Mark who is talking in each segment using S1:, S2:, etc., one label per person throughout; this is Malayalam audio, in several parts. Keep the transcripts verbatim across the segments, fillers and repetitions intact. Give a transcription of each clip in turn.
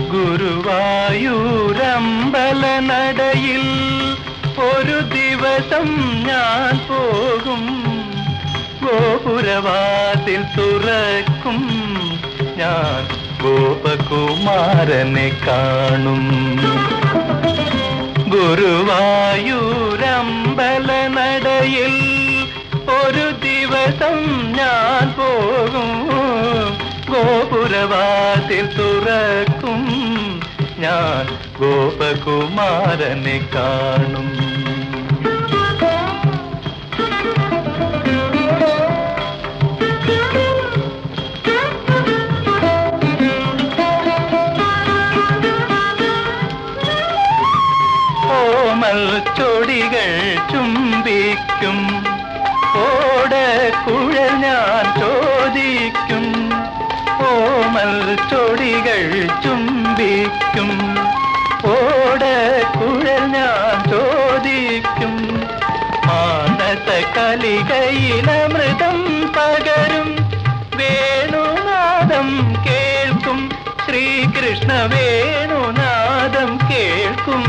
S1: ഗുരുവായൂരമ്പല നടയിൽ ഒരു ദിവസം ഞാൻ പോകും. ഗോപുരവാതിൽ തുറക്കും ഞാൻ ഗോപകുമാരനെ കാണും. ഗുരുവായൂരമ്പല നടയിൽ ഒരു ദിവസം ഞാൻ പോകും. ഗോപുരവാതിൽ തുറക്കും ഞാൻ ഗോപകുമാരനെ കാണും. ഓമൽ ചൊടികൾ ചുംബിക്കും, ഓടക്കുഴൽ ഞാൻ ചോദിക്കും. ഓമൽ ചൊടികൾ ചുംബിക്കും, ഓടക്കുഴൽ ഞാൻ ചോദിക്കും. മാനസ കലികയിലമൃതം പകരും വേണുനാദം കേൾക്കും. ശ്രീകൃഷ്ണ വേണുനാദം കേൾക്കും.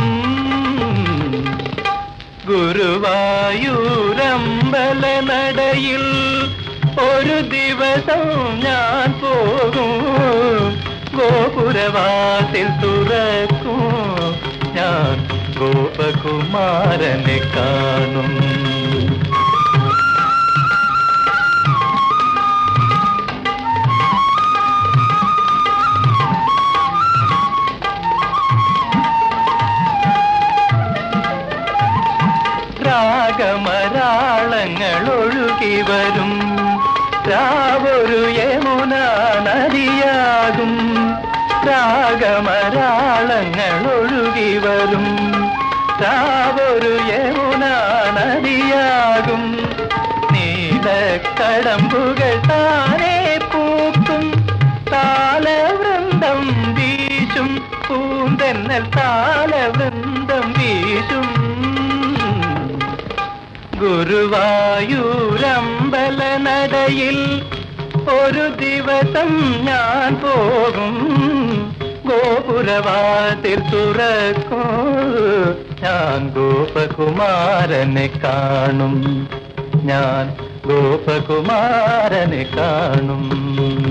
S1: ഗുരുവായൂരമ്പല നടയിൽ ഒരു ദിവസം ഞാൻ പോകും. ഗോപുരവാതിൽ തുറക്കും ഞാൻ ഗോപകുമാരനെ കാണും. രാഗമരാളങ്ങൾ ഒഴുകി വരും, രാവൊരു യമുന നദിയാകും. രാഗമരാളങ്ങൾ ഒഴുകി വരും, രാവൊരു യമുന നദിയാകും. നീലക്കടമ്പുകൾ താനേ പൂക്കും, താലവൃന്ദം വീശും. പൂന്തെന്നൽ താലവൃന്ദം വീശും. ഗുരുവായൂരമ്പല നടയിൽ ഒരു ദിവസം ഞാൻ പോകും. ഗോപുരവാതിൽ തുറക്കും ഞാൻ ഗോപകുമാരനെ കാണും. ഞാൻ ഗോപകുമാരനെ കാണും.